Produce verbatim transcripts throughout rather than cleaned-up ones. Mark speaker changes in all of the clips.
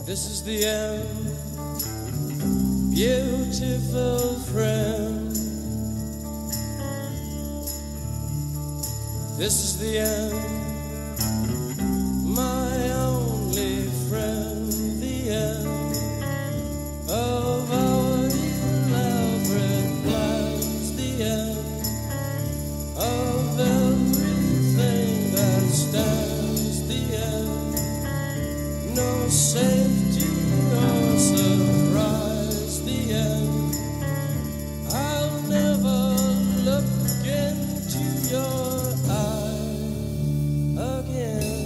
Speaker 1: This is the end, beautiful friend. This is the end, my only friend. The end of our elaborate plans. The end of everything that stands. The end, no safety or surprise. The end, I'll never look into your eye again.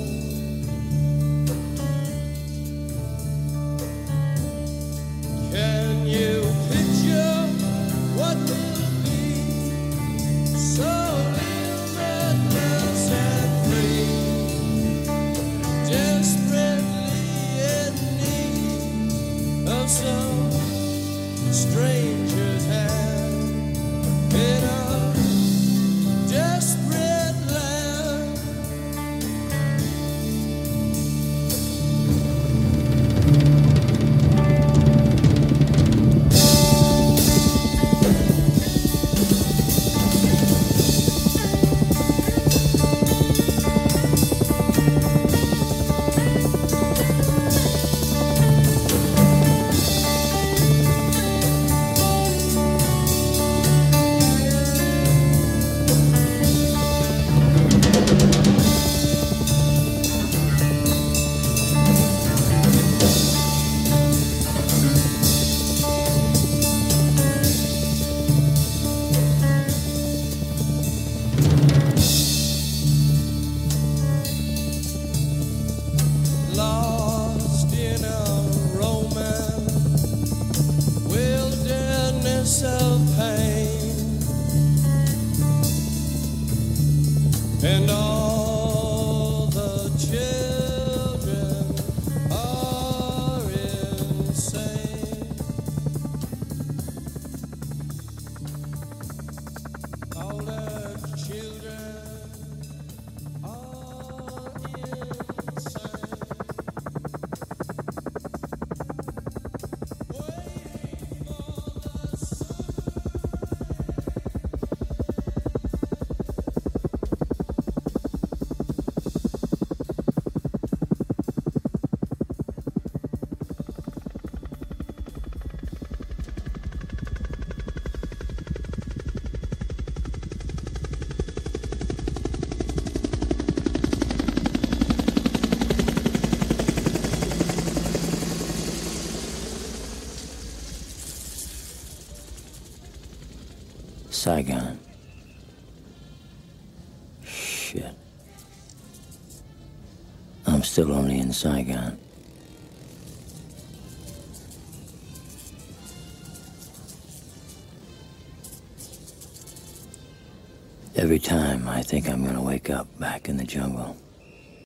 Speaker 1: Can you picture what will be so limitless and free? Desperately in need of some stranger's hand in a desperate land. Lost in a romance, wilderness of pain, and all the children are insane. All the children are insane.
Speaker 2: Saigon. Shit. I'm still only in Saigon. Every time I think I'm gonna wake up back in the jungle,